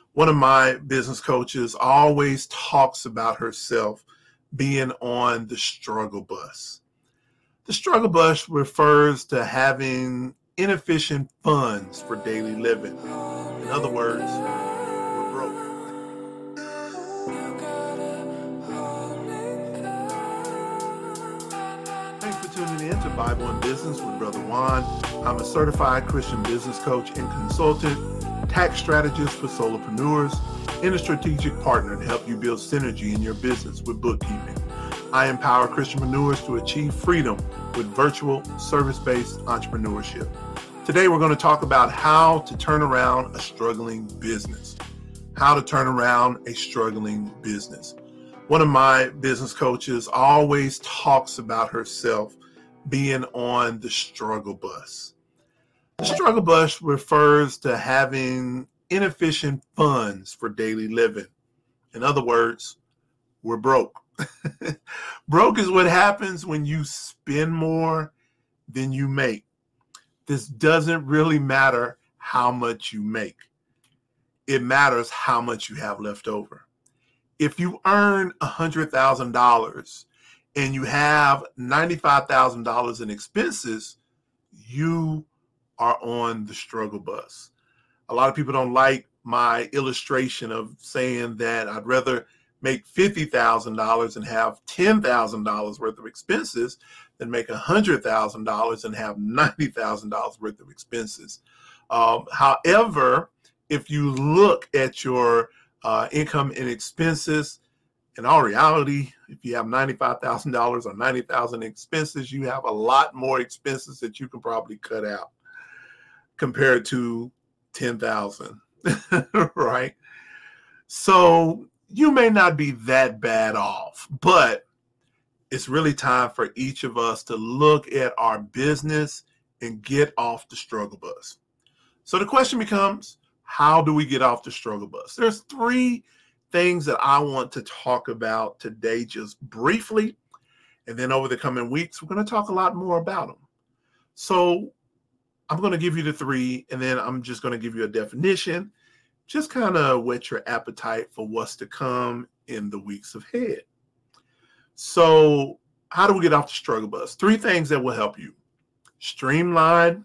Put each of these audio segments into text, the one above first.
One of my business coaches always talks about herself being on the struggle bus. The struggle bus refers to having inefficient funds for daily living. In other words, we're broke. Thanks for tuning in to Bible and Business with Brother Juan. I'm a certified Christian business coach and consultant, tax strategist for solopreneurs, and a strategic partner to help you build synergy in your business with bookkeeping. I empower Christianpreneurs to achieve freedom with virtual service-based entrepreneurship. Today, we're going to talk about how to turn around a struggling business. How to turn around a struggling business. One of my business coaches always talks about herself being on the struggle bus. The struggle bus refers to having inefficient funds for daily living. In other words, we're broke. Broke is what happens when you spend more than you make. This doesn't really matter how much you make. It matters how much you have left over. If you earn $100,000 and you have $95,000 in expenses, you are on the struggle bus. A lot of people don't like my illustration of saying that I'd rather make $50,000 and have $10,000 worth of expenses than make $100,000 and have $90,000 worth of expenses. However, if you look at your income and expenses, in all reality, if you have $95,000 or $90,000 expenses, you have a lot more expenses that you can probably cut out compared to 10,000, right? So you may not be that bad off, but it's really time for each of us to look at our business and get off the struggle bus. So the question becomes, how do we get off the struggle bus? There's three things that I want to talk about today just briefly, and then over the coming weeks, we're going to talk a lot more about them. So I'm going to give you the three, and then I'm just going to give you a definition, just kind of whet your appetite for what's to come in the weeks ahead. So how do we get off the struggle bus? Three things that will help you: streamline,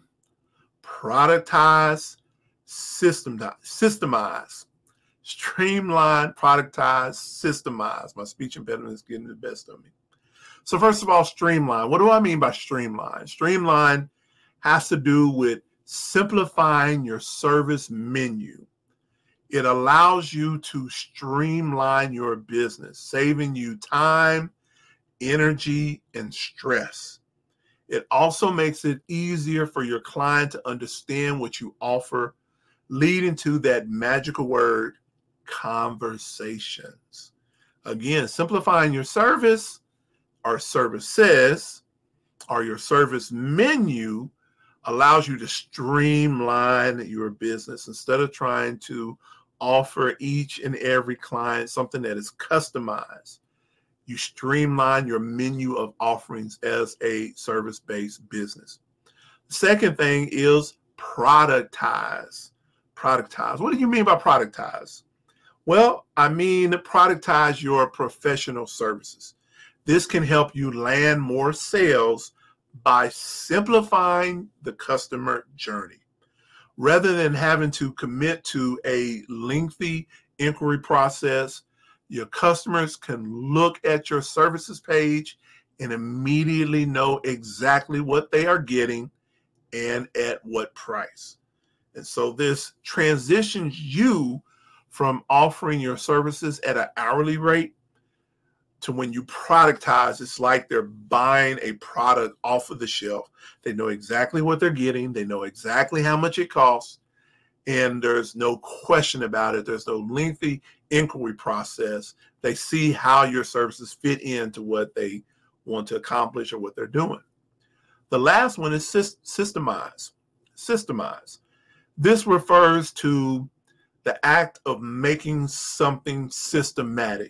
productize, systemize. Streamline, productize, systemize. My speech impediment is getting the best of me. So first of all, streamline. What do I mean by streamline? Streamline has to do with simplifying your service menu. It allows you to streamline your business, saving you time, energy, and stress. It also makes it easier for your client to understand what you offer, leading to that magical word, conversations. Again, simplifying your service or services or your service menu allows you to streamline your business instead of trying to offer each and every client something that is customized. You streamline your menu of offerings as a service-based business. The second thing is productize. Productize. What do you mean by productize? Well, I mean productize your professional services. This can help you land more sales by simplifying the customer journey. Rather than having to commit to a lengthy inquiry process, your customers can look at your services page and immediately know exactly what they are getting and at what price. And so this transitions you from offering your services at an hourly rate to when you productize, it's like they're buying a product off of the shelf. They know exactly what they're getting. They know exactly how much it costs. And there's no question about it. There's no lengthy inquiry process. They see how your services fit into what they want to accomplish or what they're doing. The last one is systemize. Systemize. This refers to the act of making something systematic,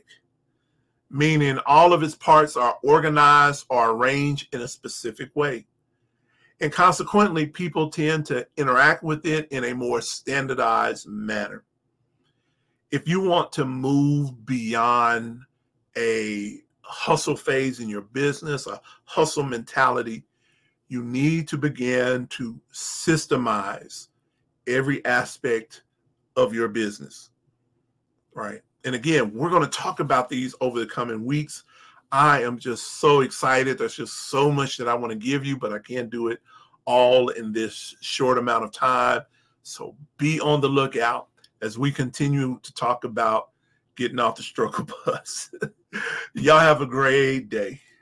meaning all of its parts are organized or arranged in a specific way. And consequently, people tend to interact with it in a more standardized manner. if you want to move beyond a hustle phase in your business, a hustle mentality, you need to begin to systemize every aspect of your business, right? And again, we're going to talk about these over the coming weeks. I am just so excited. There's just so much that I want to give you, but I can't do it all in this short amount of time. So be on the lookout as we continue to talk about getting off the struggle bus. Y'all have a great day.